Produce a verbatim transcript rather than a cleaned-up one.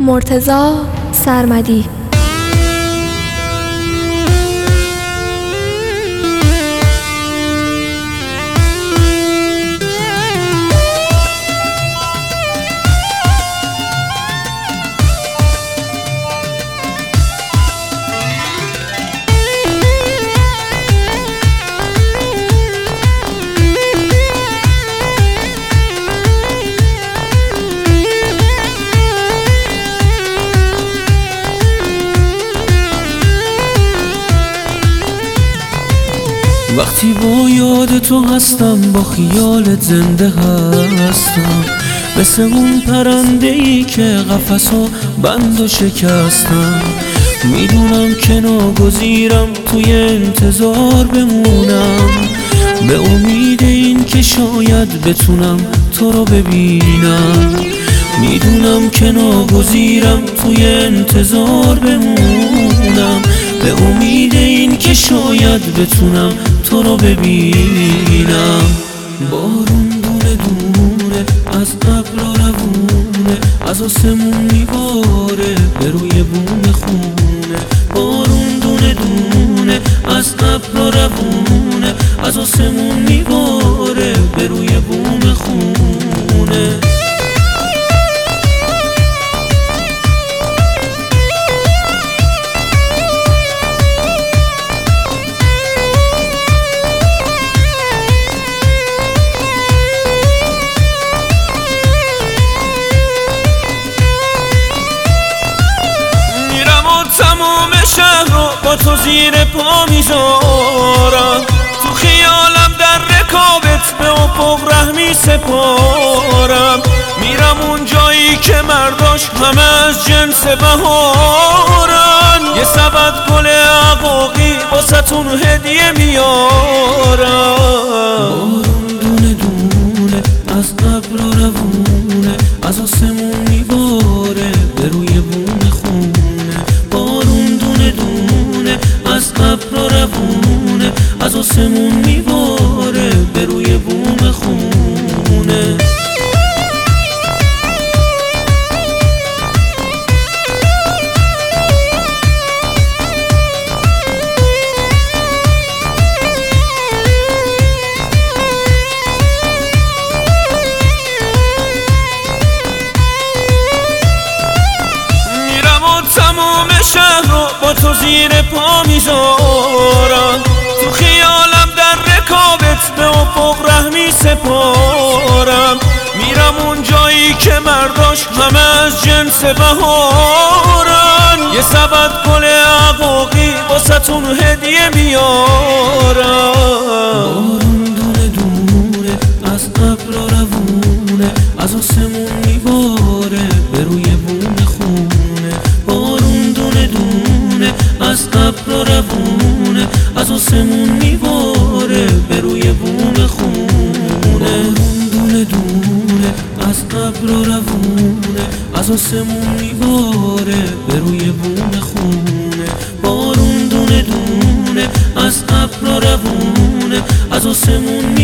مرتضی سرمدی. وقتی با یاد تو هستم با خیالت زنده هستم، مثل اون پرنده ای که قفسو بند و شکستم. میدونم که ناگزیرم توی انتظار بمونم، به امید این که شاید بتونم تو رو ببینم. میدونم که ناگزیرم توی انتظار بمونم، به امید این که شاید بتونم تو رو ببینم. بارون دونه دونه از ابر روونه، از آسمون میباره به روی بوم خونه. بارون دونه دونه از ابر روونه، از آسمون میباره به روی بوم خونه. تمام شهر رو با تو زیر پا میذارم، تو خیالم در رکابت به افق رحمی سپارم. میرم اون جایی که مرداش همه از جنس بهارن، یه سبد گل عقاقی واسه‌تون هدیه میارم. بارون دونه دونه از ابر روونه، از آسمون میباره به روی بوم خونه. بارون دونه دونه از ابر روونه، از آسمون میباره به روی بوم خونه. تمام شهر رو با تو زیر پا میذارم، تو خیالم در رکابت به افق رحمی سپارم. میرم اون جایی که مرداش همه از جنس بهارن، یه سبد گل عقاقی واسه‌تون هدیه میارم. بارون دونه دونه از ابر روونه، از آسمون میباره به روی بوم خونه. بارون دونه دونه از ابر روونه، از آسمون میباره به روی بوم خونه. بارون دونه دونه از ابر روونه، از آسمون میباره به روی بوم خونه. بارون دونه دونه از ابر روونه، از آسمون